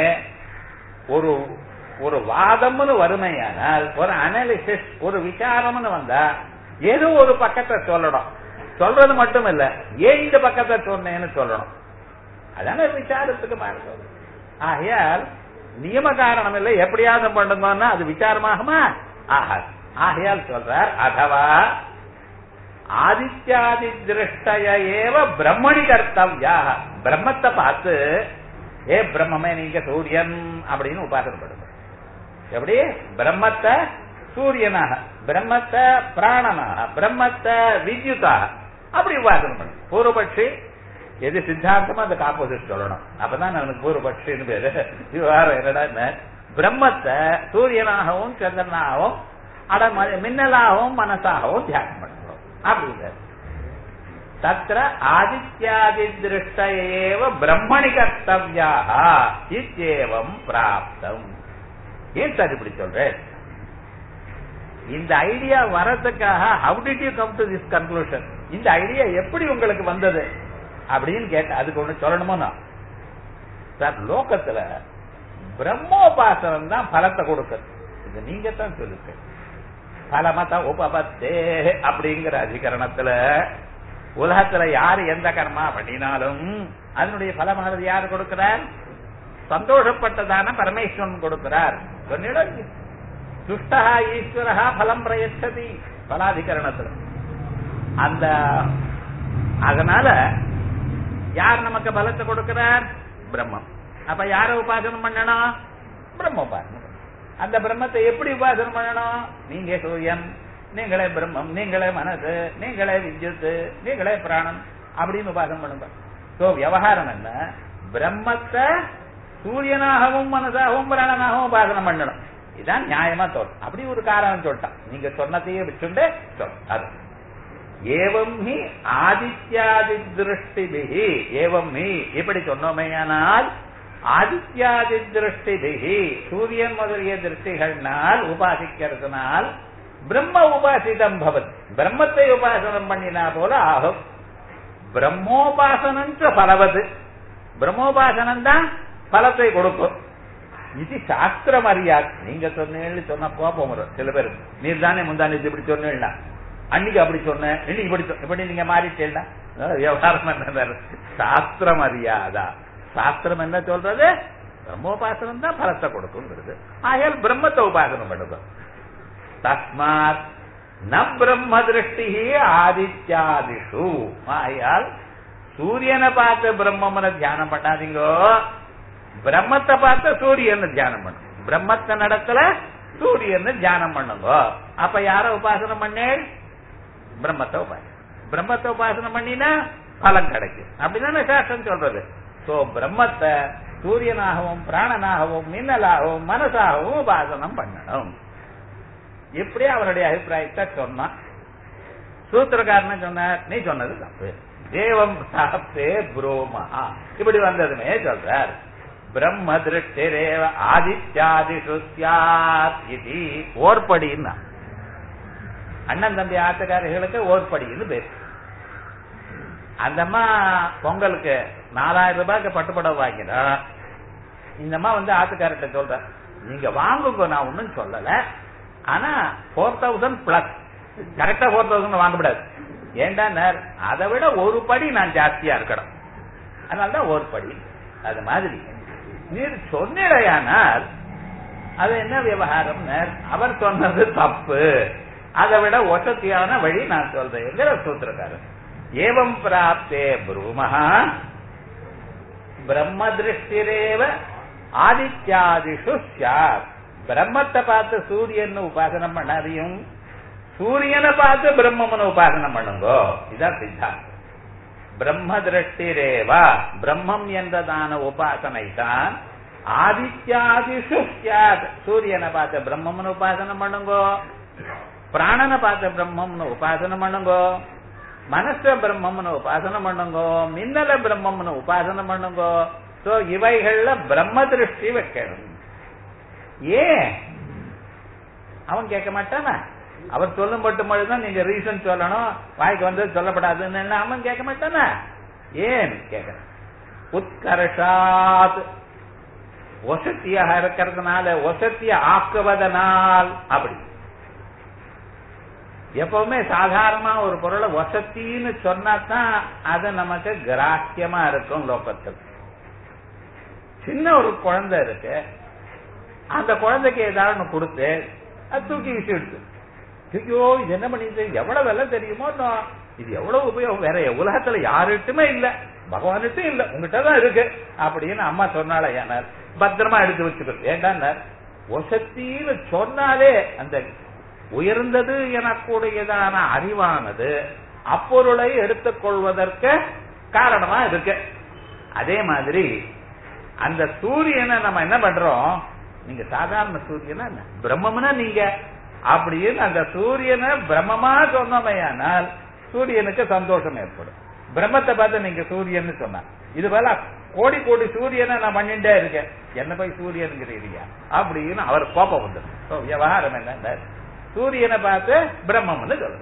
ஒரு வாதம்னு வறுமையானால், ஒரு அனாலிசிஸ், ஒரு விசாரம்னு வந்தா ஏதோ ஒரு பக்கத்தை சொல்லணும். சொல்றது மட்டும் இல்ல, ஏன் இந்த பக்கத்தை சொன்னேன்னு சொல்லணும். அதான விசாரத்துக்கு மாறுது. ஆகையால் நியம காரணம் இல்லை, எப்படியாவது பண்ணுங்கன்னா அது விசாரமாகுமா? ஆகாது. ஆகையால் சொல்றார், அதவா ஆதித்யாதி திருஷ்டய ஏவ பிரம்மணி கர்த்தவ்யா. பிரம்மத்தை பார்த்து ஏ பிரம்மே நீங்க சூரியன் அப்படின்னு உபாசனப்படுங்க. எப்படி? பிரம்மத்தை சூரியனாக, பிரம்மத்தை பிராணனாக, பிரம்மத்தை வித்யுதாக அப்படி உபாசனம் பண்ணு. பூர்வபட்சி எது சித்தாந்தமா அதுக்கு ஆப்போசிட் சொல்லணும். அப்பதான் எனக்கு பூர்வபட்சின்னு பேரு. விவகாரம் என்னடா, பிரம்மத்தை சூரியனாகவும் சந்திரனாகவும் மின்னலாகவும் மனசாகவும் தியானம் பண்ணுறோம் அப்படிங்கிறது. தத்ர ஆதித்யாதி திருஷ்ட ஏவ பிரம்மணி கர்த்தவ்யாக இத்யேவம் பிராப்தம். ஏன் சார் இப்படி சொல்றேன்? இந்த ஐடியா வரதுக்காக how did you come to this conclusion? இந்த ஐடியா எப்படி உங்களுக்கு வந்தது அப்படின்னு கேட்ட அதுக்கு ஒண்ணு சொல்லணுமோ சார். லோகத்துல பிரம்மோபாசனம் தான் பலத்தை கொடுக்குது. இது நீங்க தான் சொல்லுங்க. பலமத உபபத்தே அப்படிங்கிற அதிகரணத்துல உலகத்துல யாரு எந்த கர்மா பண்ணினாலும் அதனுடைய பலமானது யாரு கொடுக்கிறார்? சந்தோஷப்பட்டதான பரமேஸ்வரன் கொடுக்கிறார். துஷ்டா ஈஸ்வரா பலம் பிரயச்சதி பலாதிகரணத்துல. அந்த அதனால யார் நமக்கு பலத்தை கொடுக்கிறார்? பிரம்மம். அப்ப யார உபாசனம் பண்ணணும்? பிரம்ம உபாசனம். அந்த பிரம்மத்தை எப்படி உபாசனம் பண்ணணும்? நீங்க சூரியன், நீங்களே பிரம்மம், நீங்களே மனசு, நீங்களே வித்யுத், நீங்களே பிராணம் அப்படின்னு உபாசனம் பண்ணுங்க. சோ விவகாரம் என்ன? பிரம்மத்தை சூரியனாகவும் மனசாகவும் பிராணனாகவும் உபாசனம் பண்ணணும். இதான் நியாயமா தோணும். அப்படி ஒரு காரணம் சொல்லிட்டான். நீங்க சொன்னதையே வச்சுட்டு அது ஏவம் ஹி ஆதித்யாதி திருஷ்டிபிஹி. ஏவம் ஹி இப்படி சொன்னோமேயானால் ஆதித்யாதி திருஷ்டிபிஹி சூரியன் முதலிய திருஷ்டிகள்னால் உபாசிக்கிறதுனால் பிரம்ம உபாசிதம் பவத். பிரம்மத்தை உபாசனம் பண்ணினா போல ஆகும். பிரம்மோபாசனம் பலவது. பிரம்மோபாசனம் தான் பலத்தை கொடுக்கும். இது சாஸ்திரம் அறியாது. நீங்க சொன்னீங்க சொன்ன கோபம் வரும் சில பேர். நீர் தானே முந்தானே இப்படி சொன்னா அன்னைக்கு அப்படி சொன்னேன், இன்னைக்கு இப்படி நீங்க மாறிட்டேன்னா விவகாரம் என்ன? சாஸ்திரம் அறியாதா? சாஸ்திரம் என்ன சொல்றது? பிரம்மோபாசனம் தான் பலத்தை கொடுக்குங்கிறது. ஆகையால் பிரம்மத்தை உபாசனம் பண்ணுது. தஸ்மாத் ந பிரம்ம திருஷ்டி ஆதித்யாதிஷு. ஆகையால் சூரியனை பார்த்து பிரம்மனை தியானம் பண்ணாதீங்கோ, பிரம்மத்தை பார்த்து சூரியனை தியானம் பண்ணுங்க. பிரம்மத்தை நடக்கல சூரியனை தியானம் பண்ணுங்க. அப்ப யார உபாசனம் பண்ணே? பிரம்மத்தை உபாசனம். பிரம்மத்தை உபாசனம் பண்ணினா பலம் கிடைக்கும். அப்படிதானே சாஸ்திரம் சொல்றது. சோ பிரம்மத்தை சூரியனாகவும் பிராணனாகவும் மின்னலாகவும் மனசாகவும் உபாசனம் பண்ணணும். இப்படி அவருடைய அபிப்பிராயத்தை சொன்னான். சூத்திரக்காரன் சொன்னார், நீ சொன்னது தப்பு. தேவம் சாப்தே புரோமஹா இப்படி வந்ததுமே சொல்றார். பிரம்ம திருஷ்டிரேவ ஆதித்யாதிஷு ஸ்யாத் இதி. ஓர்படின்னா அண்ணன் தம்பி ஆத்துக்காரர்களுக்கு ஓர்படின்னு பேரு. அந்தம்மா பொங்கலுக்கு 4000 ரூபாய்க்கு பட்டுப்படம் வாங்கினா இந்தம்மா ஆத்துக்காரர்கிட்ட சொல்ற, நீங்க வாங்குங்க, நான் ஒன்னும் சொல்லல, ஆனா 4000 பிளஸ் கரெக்டா 4000 வாங்கக்கூடாது. ஏண்டா அதை விட ஒரு படி நான் ஜாஸ்தியா இருக்கணும், அதனாலதான் ஒரு படி. அது மாதிரி நீர் சொன்னிடையானால் அது என்ன விவகாரம்? அவர் சொன்னது தப்பு, அதை விட ஒசத்தியான வழி நான் சொல்றேன். சூத்திரக்காரன் ஏவம் பிராப்தே புரூமஹா பிரம்ம திருஷ்டிரேவ ஆதித்யாதிஷு ஸ்யாத். பிரம்மத்தை பார்த்து சூரியன் உபாசனம் பண்ணாதையும் சூரியனை பார்த்து பிரம்மனை உபாசனம் பண்ணுங்கோ. இதான் சித்தாந்தம். பிரம்ம திருஷ்டிரேவா பிரம்மம் என்றதான உபாசனை தான் ஆதித்யாதிஷு ஸ்யாத். சூரியனை பார்த்து பிரம்மம்னு உபாசனம் பண்ணுங்கோ, பிராணனை பார்த்து பிரம்மம்னு உபாசனம் பண்ணுங்கோ, மனச பிரம்மம்னு உபாசனம் பண்ணுங்கோ, மின்னல பிரம்மம்னு உபாசனம் பண்ணுங்கோ. சோ இவைகள்ல பிரம்ம திருஷ்டி வைக்கணும். ஏன் அவன் கேட்க மாட்டானா? அவர் சொல்லும் மட்டும் பொழுதுதான் நீங்க ரீசன் சொல்லணும், வாய்க்கு வந்து சொல்லப்படாதுன்னு அவன் கேட்க மாட்டானா? ஏன் கேட்க? உத்கர்ஷாத் வசத்தியாக இருக்கிறதுனால, வசத்திய ஆக்குவதனால். அப்படி எப்பவுமே சாதாரணமா ஒரு பொருளை வசத்தின்னு சொன்னாதான் அது நமக்கு கிராக்கியமா இருக்கும். லோகத்தில் சின்ன ஒரு குழந்தை இருக்கு, அந்த குழந்தைக்கு ஏதாவது கொடுத்து அது தூக்கி விசிடுது. ஐயோ இது என்ன பண்ணிட்டு, எவ்வளவு வெலை தெரியுமோ, இது எவ்வளவு உபயோகம், வேற உலகத்துல யாருட்டுமே இல்ல, பகவானுட்டும் இல்ல, உங்ககிட்டதான் இருக்கு அப்படின்னு அம்மா சொன்னால ஏனார் பத்திரமா எடுத்து வச்சுக்கிறது. ஏண்டான்னா வசத்தின்னு சொன்னாலே அந்த உயர்ந்தது எனக்கூடியதான அறிவானது அப்பொருளை எடுத்துக்கொள்வதற்கு காரணமா இருக்கு. அதே மாதிரி அந்த சூரியனை நம்ம என்ன பண்றோம்? நீங்க சாதாரண சூரியனா பிரம்மம்னா நீங்க அப்படின்னு அந்த சூரியனை பிரம்மமா சொன்னமையானால் சூரியனுக்கு சந்தோஷம் ஏற்படும். பிரம்மத்தை பார்த்து நீங்க சூரியன் சொன்னா இது போல கோடி கோடி சூரியனை நான் பண்ணிட்டே இருக்கேன், என்ன போய் சூரியனுங்கிறீங்க அப்படின்னு அவர் கோபம் வந்து விவகாரம் என்ன, சூரியனை பார்த்து பிரம்மம்னு சொல்லு.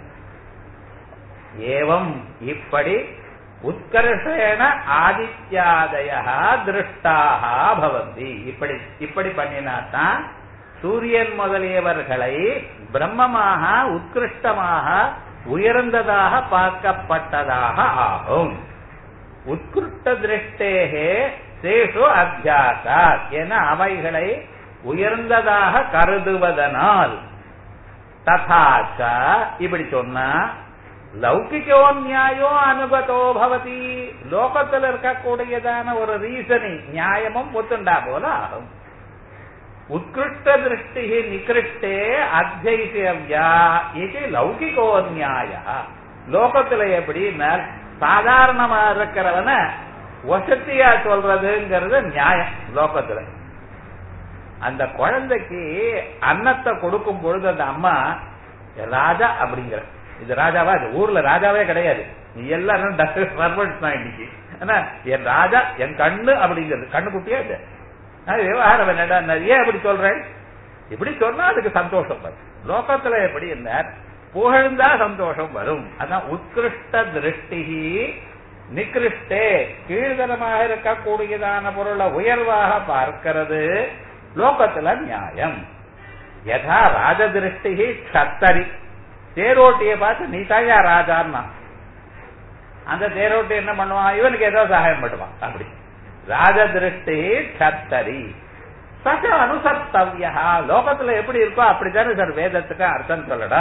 ஏவம் இப்படி உத்கர்ஷேண ஆதித்யாதய திருஷ்டாக பவந்தி, இப்படி பண்ணினாத்தான் சூரியன் முதலியவர்களை பிரம்மமாக உத்கிருஷ்டமாக உயர்ந்ததாக பார்க்கப்பட்டதாக ஆகும். உத்கிருஷ்ட திருஷ்டேகே சேஷு அத்தியாசா என அவைகளை உயர்ந்ததாக கருதுவதனால், ததாச்ச இப்படி சொன்னா லௌகிகோ நியாயோ அனுகதோ பவதி, லோகத்தில் இருக்கக்கூடியதான ஒரு ரீசனிங் நியாயமும் ஒத்துண்டா போல ஆகும். உத்கிருஷ்ட திருஷ்டி நிகிருஷ்டே அத்தியவ்யா இது லௌகிகோ நியாய, லோகத்துல எப்படி சாதாரணமா இருக்கிறவன வசதியா சொல்றதுங்கிறது நியாயம். லோகத்துல அந்த குழந்தைக்கு அன்னத்தை கொடுக்கும் பொழுது அந்த அம்மா ராஜா அப்படிங்கிற, இது ராஜாவா, இது ஊர்ல ராஜாவே கிடையாது, நீ எல்லாரும் இன்னைக்கு என் ராஜா என் கண்ணு அப்படிங்கிறது, கண்ணு குட்டியா இது விவகாரம் என்னடா ஏன் அப்படி சொல்றேன், இப்படி சொன்னா அதுக்கு சந்தோஷம் வரும். லோகத்துல எப்படி என்ன புகழ்ந்தா சந்தோஷம் வரும். அதான் உத்கிருஷ்ட திருஷ்டி நிகிருஷ்டே, கீழ்தரமாக இருக்கக்கூடியதான பொருளை உயர்வாக பார்க்கிறது லோகத்துல நியாயம். யதா ராஜ திருஷ்டி க்ஷத்தரி, தேரோட்டிய பார்த்து நீ தாயா ராஜான்னா அந்த தேரோட்டி என்ன பண்ணுவான், இவனுக்கு ஏதோ சகாயம் பண்ணுவான். அப்படி ராஜ திருஷ்டி க்ஷத்தரி சக அனுசர்த்தவ்யா, லோகத்துல எப்படி இருக்கோ அப்படித்தானே சார் வேதத்துக்கு அர்த்தம் சொல்லடா.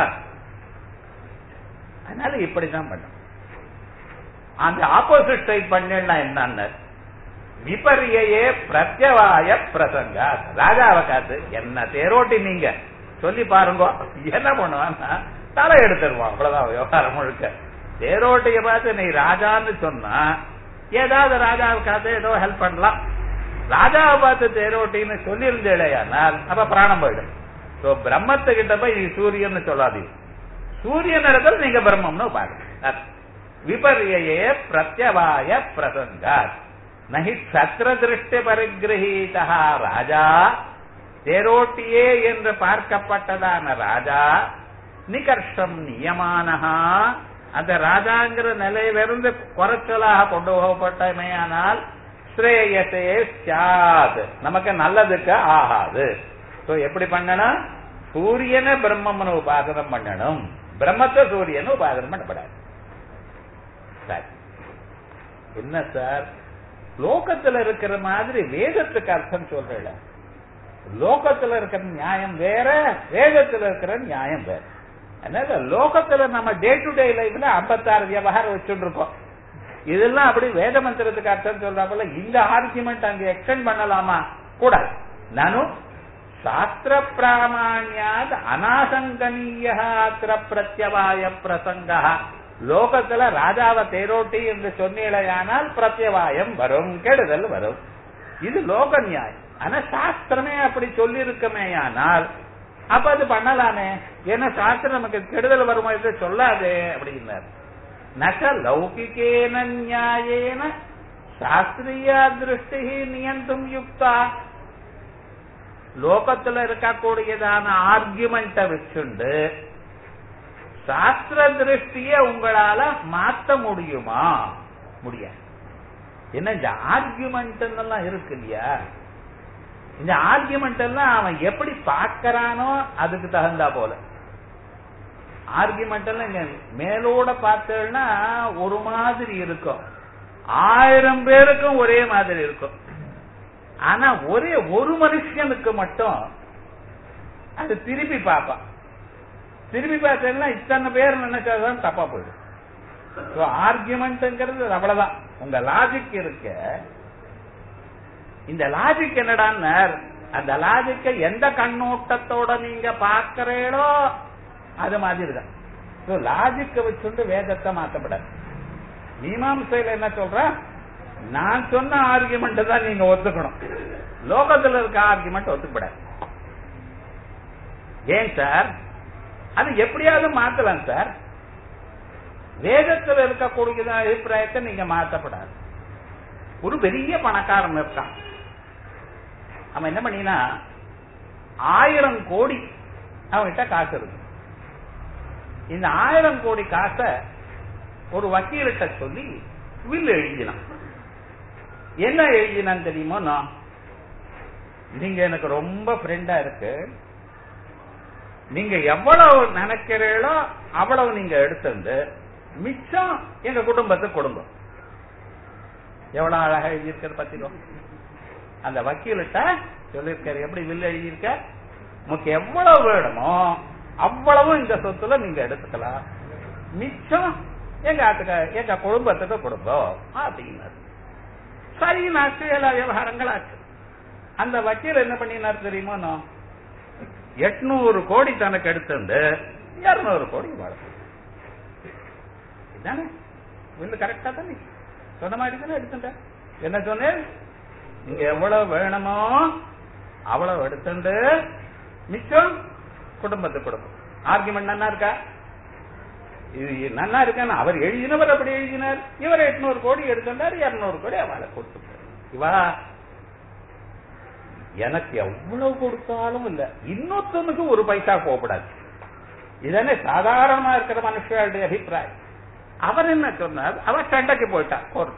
அதனால இப்படிதான் பண்ணும். அந்த ஆப்போசிட் சைட் பண்ணா என்னன்னு விபரியே பிரத்யவாய பிரசங்க, ராஜாவை காத்து என்ன தேரோட்டி நீங்க சொல்லி பாருங்க, என்ன பண்ணுவான்னா தலை எடுத்துருவான். அவ்வளவுதான் விவகாரம் முழுக்க. தேரோட்டிய பார்த்து நீ ராஜான்னு சொன்னா ஏதாவது ராஜாவை காத்து ஏதோ ஹெல்ப் பண்ணலாம். ராஜாவை பார்த்து தேரோட்டின்னு சொல்லியிருந்தேனால் அப்ப பிராணம் போயிடும். பிரம்மத்துக்கிட்ட போய் நீ சூரியன் சொல்லாதீங்க, சூரியன் இடத்துல நீங்க பிரம்மம்னு பாருங்க. விபரியே பிரத்யவாய பிரசங்கா நகி சத்திர திருஷ்டி பரிகிரகீதா ராஜா, தேரோட்டியே என்று பார்க்கப்பட்டதான ராஜா நிகர்ஷம் நியமானஹா, அந்த ராஜாங்கிற நிலையிலிருந்து குறைச்சலாக கொண்டு போகப்பட்டமையானால் ஸ்ரேயசே சாத், நமக்கு நல்லதுக்கு ஆகாது. எப்படி பண்ணணும், சூரியனை பிரம்மம்னு உபாசனம் பண்ணணும், பிரம்மத்தை சூரியனை உபாசனம் பண்ணப்படாது. சார் என்ன சார் லோகத்துல இருக்கிற மாதிரி வேதத்துக்கு அர்த்தம் சொல்ற, லோகத்துல இருக்கிற நியாயம் வேற, வேதத்துல இருக்கிற நியாயம் வேற. அதனால லோகத்துல நம்ம டே டு டே லைஃப்ல 56 விவகாரம் வச்சுட்டு இருக்கோம். இதெல்லாம் அப்படி வேத மந்திரத்துக்கு அர்த்தம் சொல்றாங்கல்ல, இந்த ஆர்குமெண்ட் அங்க எக்ஸ்டெண்ட் பண்ணலாமா கூடாது. நானும் சாஸ்திர பிராமாண்யாத் அனாசங்கனீய அத்திர பிரத்யவாய பிரசங்க, லோகத்துல ராஜாவை தேரோட்டி என்று சொன்னீழையானால் பிரத்யவாயம் வரும், கெடுதல் வரும். இது லோக நியாயம். ஆனா சாஸ்திரமே அப்படி சொல்லி இருக்குமேயானால் அப்ப அது பண்ணலாமே, ஏன்னா சாஸ்திரம் நமக்கு கெடுதல் வருமா என்று சொல்லாதே அப்படின்னார். நக லௌகிகேன நியாயேன சாஸ்திரிய திருஷ்டி நியந்தும் யுக்தா, லோகத்துல இருக்கக்கூடியதான ஆர்குமெண்ட வச்சுண்டு சாஸ்திர திருஷ்டிய உங்களால மாத்த முடியுமா? முடியாது. என்ன இந்த ஆர்குமெண்ட் எல்லாம் இருக்கு இல்லையா, இந்த ஆர்குமெண்ட் எல்லாம் அவன் எப்படி பார்க்கறானோ அதுக்கு தகுந்தா போல. ஆர்குமெண்ட் எல்லாம் இங்க மேலோட பார்த்தேன்னா ஒரு மாதிரி இருக்கும், 1000 பேருக்கும் ஒரே மாதிரி இருக்கும். ஆனா ஒரே ஒரு மனுஷனுக்கு மட்டும் அது திருப்பி பார்ப்பான். திருப்பி பார்த்தேன்னா இத்தனை பேர் நினைச்சாதான் தப்பா போயிடும். ஆர்குமெண்ட்ங்கிறது அவ்வளவுதான். உங்க லாஜிக் இருக்க, இந்த லாஜிக் என்னடான்னு அந்த லாஜிக்க எந்த கண்ணோட்டத்தோட நீங்க பாக்கிறீங்களோ அது மாதிரி தான். லாஜிக்க வச்சுட்டு வேதத்தை மாற்றப்படாது. மீமாம்சையில என்ன சொல்ற, நான் சொன்ன ஆர்குமெண்ட் தான் நீங்க ஒத்துக்கணும், லோகத்தில் இருக்க ஆர்குமெண்ட் ஒத்துக்கப்படாது. ஏன் சார், அது எப்படியாவது மாத்தலாம் சார். வேதத்தில் இருக்கக்கூடிய அபிப்பிராயத்தை நீங்க மாற்றப்படாது. ஒரு பெரிய பணக்காரன் இருக்கான், அவன் என்ன பண்ணினா 1000 கோடி அவன்கிட்ட காசு இருக்கு. இந்த 1000 கோடி காசை ஒரு வக்கீல்கிட்ட சொல்லி வில் எழுதினான். என்ன எழுதினான்னு தெரியுமோ, நான் நீங்க எனக்கு ரொம்ப ஃப்ரெண்டா இருக்கு, நீங்க எவ்வளவு நினைக்கிறீங்களோ அவ்வளவு நீங்க எடுத்து மிச்சம் எங்க குடும்பத்துக்கு கொடுங்க. எவ்வளவு அழகா எழுதியிருக்க பாத்தீங்க. அந்த வக்கீல்கிட்ட சொல்லியிருக்காரு, எப்படி வில் எழுதியிருக்க, உங்களுக்கு எவ்வளவு வேணுமோ அவ்வளவு இந்த சொத்துல நீங்க எடுத்துக்கலாம், மிச்சம் எங்க குடும்பத்துக்கு கொடுப்போம் அப்படின்னாரு. சரி, நாச்சு எல்லா விவகாரங்கள் ஆச்சு. அந்த வக்கீல் என்ன பண்ணினார் தெரியுமா, 800 கோடி தனக்கு எடுத்து 200 கோடி வளர்த்து. இதுதானே வில் கரெக்டா தானே சொன்ன மாதிரி தானே எடுத்துட்டேன். என்ன சொன்னேன், இங்க எவ்வளவு வேணுமோ அவ்வளவு எடுத்துட்டு மிச்சம் குடும்பத்துக்கு கொடுக்கும். ஆர்குமெண்ட் நன்னா இருக்கா? இது நன்னா இருக்கான்னு அவர் எழுதினவர் அப்படி எழுதினார். இவர் 800 கோடி எடுத்துட்டார், 200 கோடி அவளை கொடுத்துட்டார். இவா எனக்கு எவ்வளவு கொடுத்தாலும் இல்ல, இன்னொருத்தனுக்கு ஒரு பைசா போகக்கூடாது. இதனே சாதாரணமா இருக்கிற மனுஷனுடைய அபிப்பிராயம். அவர் என்ன சொன்னார், அவர் சண்டைக்கு போயிட்டார். கோர்ட்,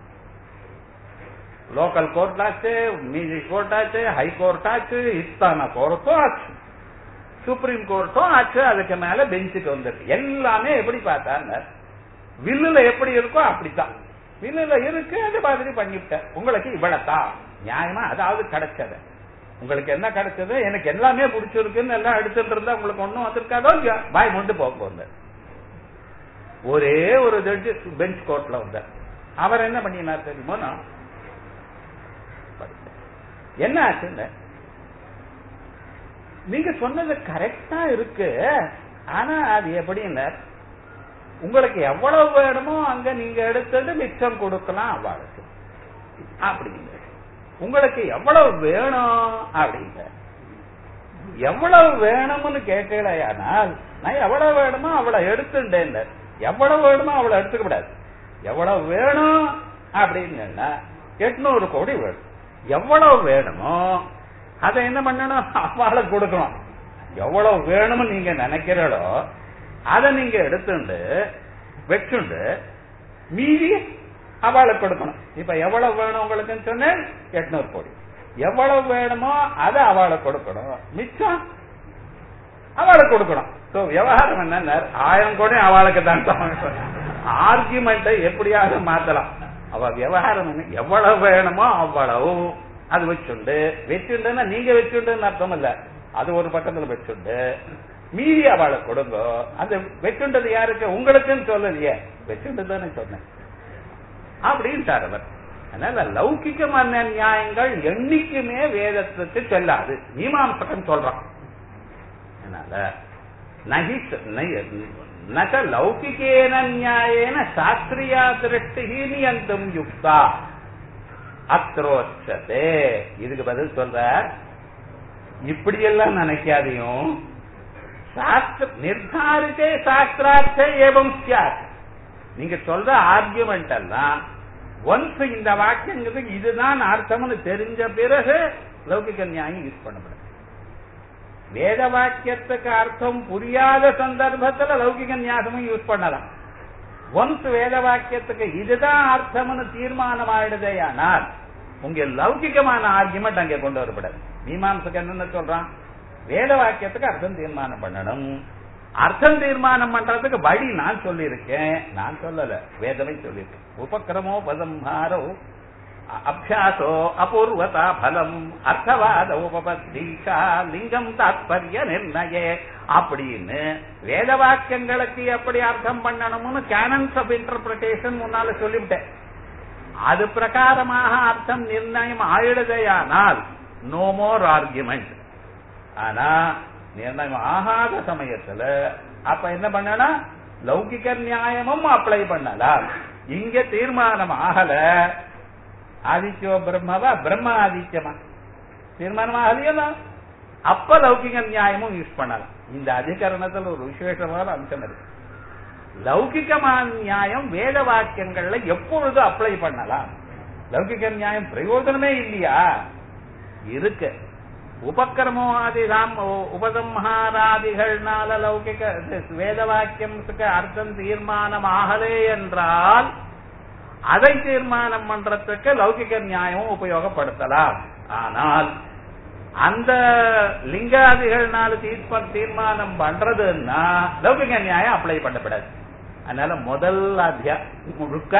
லோக்கல் கோர்ட் ஆச்சு, மியூசிக் கோர்ட் ஆச்சு, ஹை கோர்ட் ஆச்சு, இத்தான கோர்ட்டும் ஆச்சு, சுப்ரீம் கோர்ட்டும் ஆச்சு. அதுக்கு மேல பெஞ்சுக்கு வந்துருக்கு. எல்லாமே எப்படி பார்த்தாங்க, வில்லுல எப்படி இருக்கோ அப்படித்தான் வில்லுல இருக்கு. அது மாதிரி பண்ணிவிட்டேன். உங்களுக்கு இவ்வளவுதான் நியாயமா, அதாவது கிடைச்சது. உங்களுக்கு என்ன கிடைச்சது, எனக்கு எல்லாமே பிடிச்சிருக்குன்னு எல்லாம் எடுத்துட்டு இருந்தா உங்களுக்கு ஒண்ணும் வந்திருக்காதோ இல்லையா, பாய் கொண்டு போக. ஒரே ஒரு ஜட்ஜு பெஞ்ச் கோர்ட்ல வந்தார். அவர் என்ன பண்ணினார் தெரியுமோ, என்ன ஆச்சு, நீங்க சொன்னது கரெக்டா இருக்கு, ஆனா அது எப்படின்னா உங்களுக்கு எவ்வளவு வேணுமோ அங்க நீங்க எடுத்தது மிச்சம் கொடுக்கலாம் அவளுக்கு அப்படிங்க. உங்களுக்கு எவ்வளவு வேணும் அப்படிங்க, எவ்வளவு வேணும்னு கேட்கலையானால் நான் எவ்வளவு வேணுமோ அவளை எடுத்துட்டேன். எவ்வளவு வேணுமோ அவளை எடுத்துக்க கூடாது. எவ்வளவு வேணும் அப்படின்னு 800 கோடி வேணும். எவ்வளவு வேணுமோ அதை என்ன பண்ணணும், அவளை கொடுக்கணும். எவ்வளவு வேணும்னு நீங்க நினைக்கிறீங்களோ அதை நீங்க எடுத்துண்டு வச்சுண்டு மீதி அவளை கொடுக்கணும். இப்ப எவ்வளவு வேணும் உங்களுக்கு சொன்னேன், 800 கோடி. எவ்வளவு வேணுமோ அதை அவளை கொடுக்கணும், மிச்சம் அவளை கொடுக்கணும். விவகாரம் என்ன, 1000 கோடி அவளுக்கு தான். ஆர்குமெண்ட்டை எப்படியாவது மாத்தலாம். அவ விவகாரம் எவ்வளவு வேணுமோ அவ்வளவு அது வச்சுண்டுன்னா நீங்க வச்சுண்டுன்னு அர்த்தம் இல்ல, அது ஒரு பக்கத்துல வச்சுண்டு மீதி அவளை கொடுங்க. அந்த வச்சுண்டது யாருக்கு, உங்களுக்குன்னு சொல்லலையே, வச்சுண்டுதானே சொன்னேன் அப்படின்ட்டார் அவர். அதனால லௌகிகமான நியாயங்கள் என்னைக்குமே வேதத்துக்கு செல்லாது, மீமாம்சகன் சொல்றான். அதனால நக லௌகிகேன நியாயேன சாஸ்திரியா திருஷ்டி நியந்தம் யுக்தா அத்ரோச்சதே. இதுக்கு பதில் சொல்ற, இப்படியெல்லாம் நினைக்காதையும் சாஸ்திர நிர்தாரித்தே சாஸ்திரார்த்தே ஏவம் சியாத். நீங்க சொல்ற ஆர்குமெண்ட் எல்லாம் ஒன்ஸ் இந்த வாக்கியங்கிறது இதுதான் அர்த்தம்னு தெரிஞ்ச பிறகு லௌகிக நியாயம் யூஸ் பண்ணப்படும். வேத வாக்கியத்துக்கு அர்த்தம் புரியாத சந்தர்ப்பத்துல லௌகிக நியாயமும் யூஸ் பண்ணலாம். ஒன்ஸ் வேத வாக்கியத்துக்கு இதுதான் அர்த்தம்னு தீர்மானம் ஆயிடுதேயானால் உங்க லௌகிகமான ஆர்குமெண்ட் அங்கே கொண்டு வரப்படாது. மீமாம்சகன் என்ன சொல்றான், வேத வாக்கியத்துக்கு அர்த்தம் தீர்மானம் பண்ணணும். அர்த்தம் தீர்மானம் பண்றதுக்கு வழி நான் சொல்லியிருக்கேன், நான் சொல்லல, வேதமே சொல்லியிருக்கேன். உபக்கிரமோ பதம்ஹாரோ அபியாசோ அபூர்வதா பலம் அர்த்தவாத உபபத்தீஷா லிங்கம் தாத்பர்ய நிர்ணயே அப்படின்னு வேத வாக்கியங்களுக்கு எப்படி அர்த்தம் பண்ணணும்னு கேனன்ஸ் ஆஃப் இன்டர்பிரிட்டேஷன் முன்னால சொல்லிவிட்டேன். அது பிரகாரமாக அர்த்தம் நிர்ணயம் ஆயிடுதையானால் நோ மோர் ஆர்குமெண்ட். ஆனா நிர்ணயம் ஆகாத சமயத்துல அப்ப என்ன பண்ணணும், லௌகிக நியாயமும் அப்ளை பண்ணலாம். இங்க தீர்மானம் ஆகல, ஆதித்யோ பிரம்மவா பிரம்ம ஆதித்யமா தீர்மானம் ஆகலையா, அப்ப லௌகிக நியாயமும் யூஸ் பண்ணலாம். இந்த அதிகரணத்துல ஒரு விசேஷமான அம்சம் இருக்கு. லௌகிகமான நியாயம் வேத வாக்கியங்கள்ல எப்பொழுது அப்ளை பண்ணலாம்? லௌகிக நியாயம் பிரயோஜனமே இல்லையா? இருக்கு. உபக்கிரமோதிதாம் உபசம்ஹாராதிகள்னால லௌகிக வேத வாக்கியத்துக்கு அர்த்தம் தீர்மானம் ஆகலே என்றால் அதை தீர்மானம் பண்றதுக்கு லௌகிக நியாயம் உபயோகப்படுத்தலாம். ஆனால் அந்த லிங்காதிகள்னால தீர்மானம் பண்றதுன்னா லௌகிக நியாயம் அப்ளை பண்ணப்படாது. அதனால முதல் அத்தியாயம் முழுக்க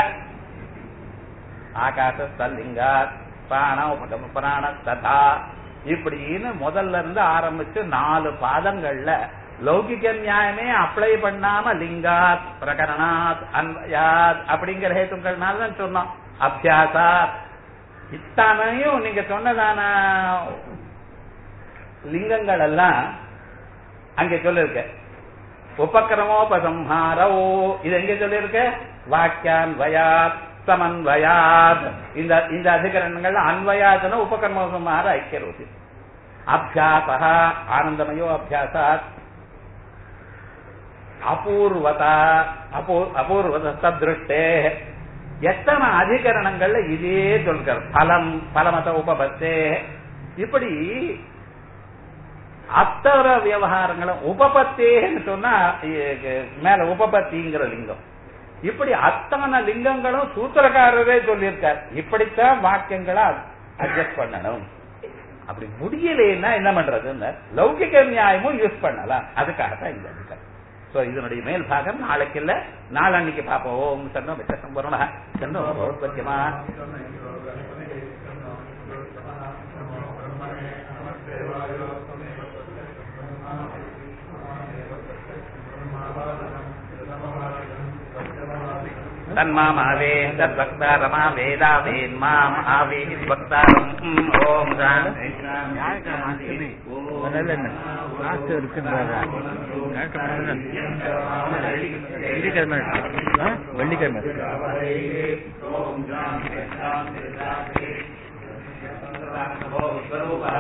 ஆகாசலிங்கா பிராண ததா இப்படின்னு முதல்ல இருந்து ஆரம்பிச்சு 4 பாதங்கள்ல லௌகிக நியாயமே அப்ளை பண்ணாம லிங்காத் பிரகரணாத் அன்வயாத் அப்படிங்கிற ஹேத்துக்கள்னால தான் சொன்னோம். அபியாசா இத்தனையும் நீங்க சொன்னதான லிங்கங்கள் எல்லாம் அங்க சொல்லிருக்க. உபக்கிரமோபசம்ஹாரோ இது எங்க சொல்லிருக்க? வாக்கியான்வயாத் சமன்வயாத். இந்த அதிகரணங்கள் அன்வயாத்னா உபகர்மோபசம்ஹார ஐக்கியரோதி. அபியாச ஆனந்தமயோ அபியாசாத் அபூர்வத தத்ருஷ்டே. எத்தனை அதிகரணங்கள்ல இதே சொல்ற பலமத உபபத்தே. இப்படி அத்தர விவகாரங்களும் உபபத்தேன்னு சொன்னா மேல உபபத்திங்கிற லிங்கம். இப்படி அத்தனை லிங்கங்களும் சூத்திரக்காரரே சொல்லியிருக்கார். இப்படித்தான் வாக்கியங்களை அட்ஜஸ்ட் பண்ணணும். அப்படி முடியலன்னா என்ன பண்றதுன்னு லௌகிக நியாயமும் யூஸ் பண்ணலாம். அதுக்காகத்தான் இந்த அதிகாரம். இதனுடைய மேல் பாகம் நாளைக்கு இல்ல நாளன்னைக்கு பார்ப்போம். ஓம் சன்னோ விசேஷம் வருணா சன்னோ பௌத்வக்கியமா தன்மாமாவே தத்வக்தாரமா வேதா வேன்மாம் ஆவே வக்தாரம். ஓம் வெள்ளிக்கிழமை